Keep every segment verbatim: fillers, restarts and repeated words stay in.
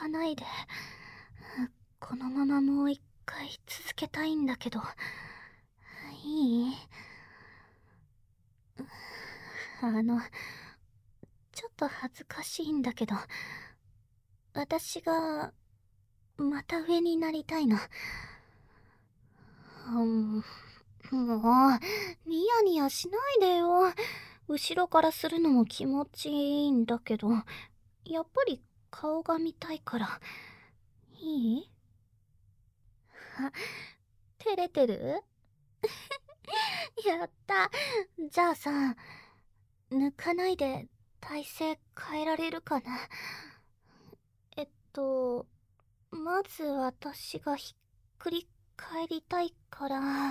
かないで。このままもう一回続けたいんだけど、いい？あの、ちょっと恥ずかしいんだけど、私がまた上になりたいの。うん、もうニヤニヤしないでよ。後ろからするのも気持ちいいんだけど、やっぱり顔が見たいから。いい？あ、照れてる？やった。じゃあさ、抜かないで体勢変えられるかな。えっと、まず私がひっくり返りたいから、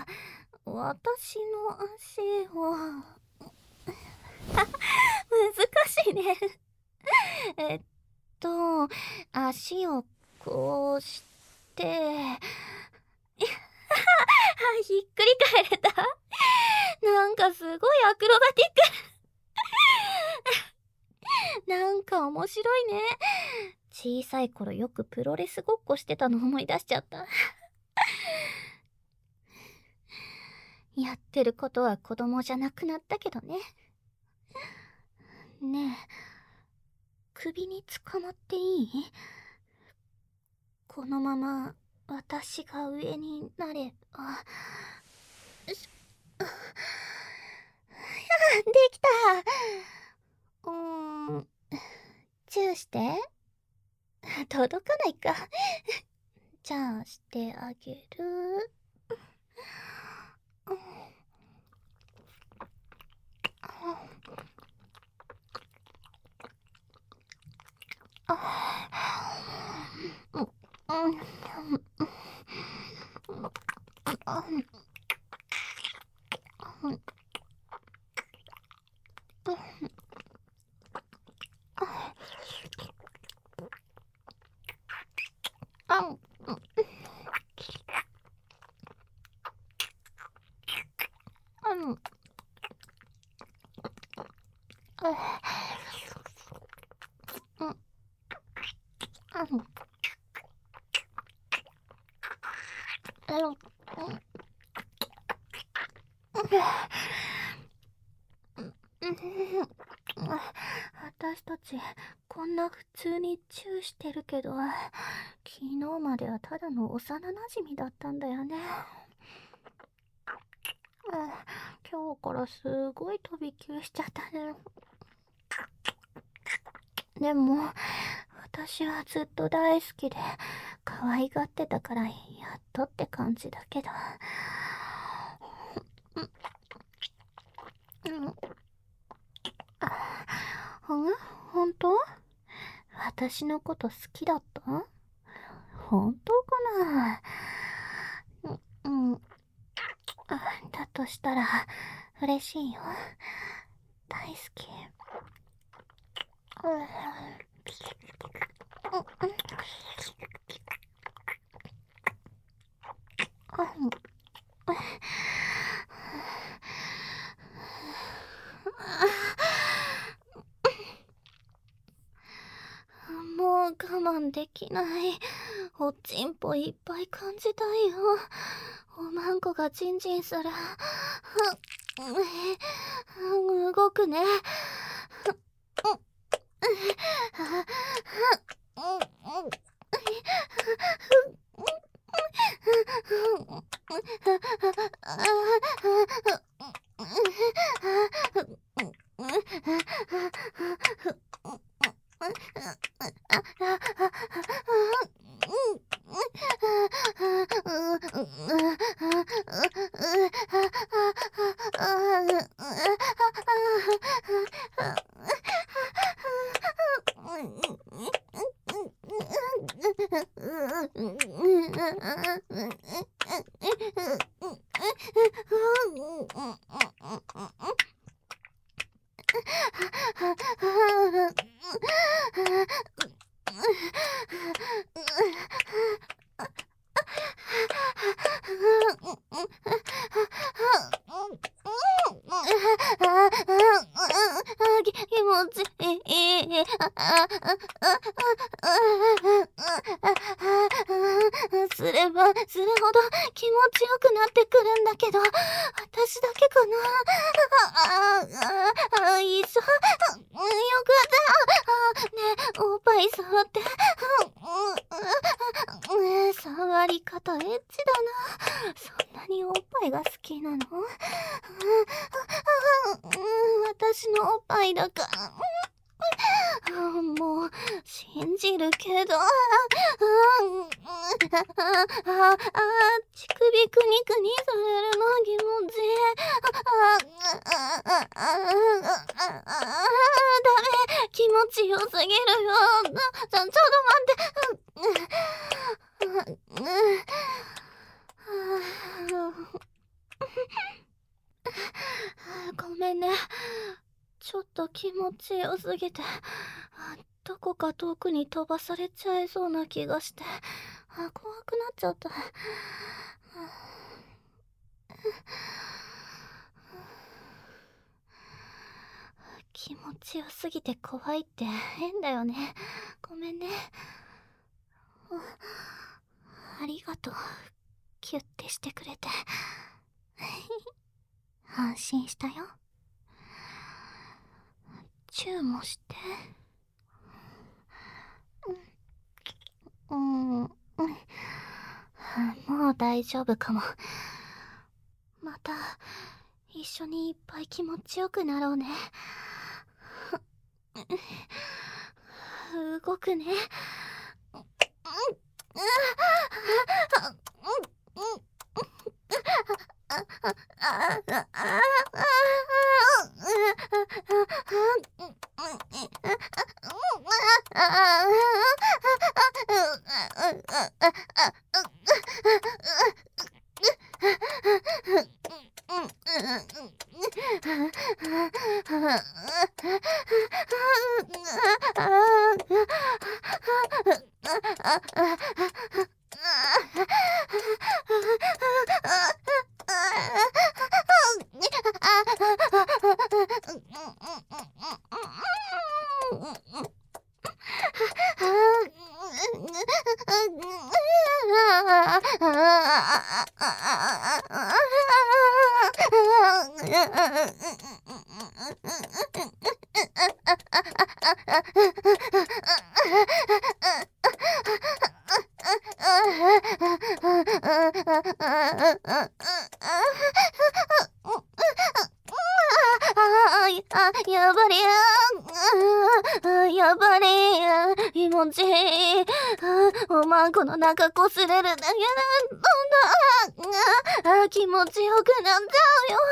私の足を難しいね。えっと足をこうしてひっくり返れた。なんかすごいアクロバティック。なんか面白いね。小さい頃よくプロレスごっこしてたの思い出しちゃった。やってることは子供じゃなくなったけどね。ねえ、首に捕まっていい？このまま私が上になれば。しあできた。うーん、チューして。届かないか。じゃあしてあげる。私たちこんな普通にチューしてるけど、昨日まではただの幼なじみだったんだよね。今日からすごい飛び級しちゃったね。でも私はずっと大好きで可愛がってたから、やっとって感じだけど。うん、本当？私のこと好きだった？本当かな？うん、うん、だとしたら嬉しいよ。大好き。もう我慢できない。おちんぽいっぱい感じたいよ。おまんこがチンチンする。動くね。気持ちいい。 すればするほど気持ちよくなってくるんだけど、私だけかな。ああ、いいさ。よかった。ねえ、おっぱい触って。触り方エッチだな。そんなにおっぱいが好きなの？私のおっぱいだから。もう信じるけど、ああ、乳首くにくにされるの気持ちいい。ああ、ダメ、気持ちよすぎるよ。ちょ、ちょっと待って。ごめんね。ちょっと気持ちよすぎて、どこか遠くに飛ばされちゃいそうな気がして、怖くなっちゃった。気持ちよすぎて怖いって変だよね。ごめんね。ありがとう。キュッてしてくれて。安心したよ。チューもして。うん、うん、もう大丈夫かも。また一緒にいっぱい気持ちよくなろうね。動くね。やばりやばり気持ちいい。おまんこの中こすれるだけでどんどん気持ちよくなっちゃうよ。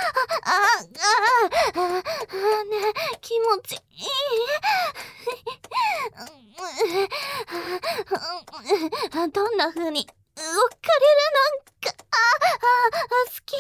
ああねえ、気持ちいい。どんな風に動かれるのか、ああ好き。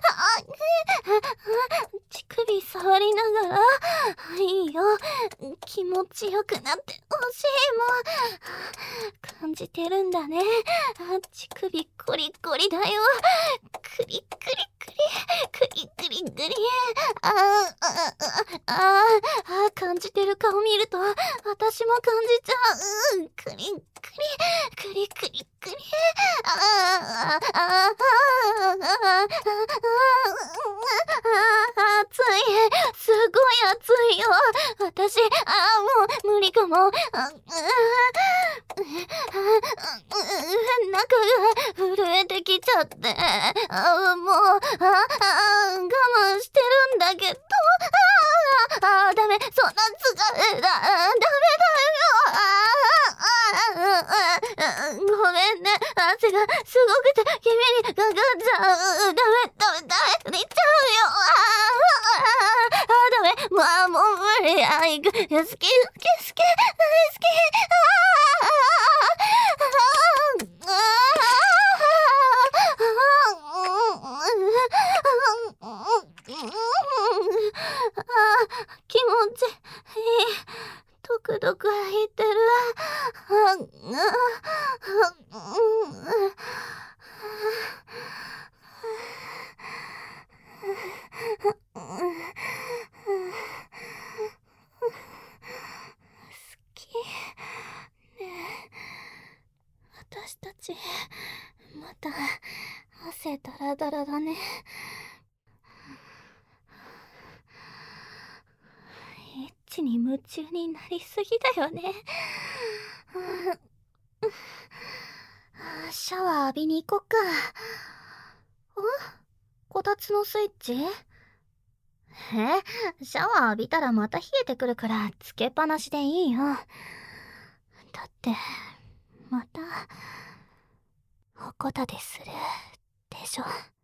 乳首触りながら、いいよ、気持ちよくなってほしいもん。感じてるんだね。乳首コリコリだよ。クリクリクリクリクリクリ。あああああ、感じてる顔見ると私も感じちゃう。クリクリクリクリクリ。ああああ暑い、すごい暑いよ。私、ああ、もう無理かも。あ中が震えてきちゃって、あもう、ああ我慢してるんだけど、ああダメ、そんな疲れだ、ダメだよ。ごめんね、汗がすごくて君にかかっちゃう。ダメダメダメ、寝ちゃうよ。ああダメ、もうもう無理。あ行く、好き好き好き大好き。気持ちいい。ドクドク入ってる。好き。 私たちまた汗だらだらだね。エッチに夢中になりすぎだよね。シャワー浴びに行こっか。ん？こたつのスイッチ？え、シャワー浴びたらまた冷えてくるからつけっぱなしでいいよ。だってまたおこたでするでしょ。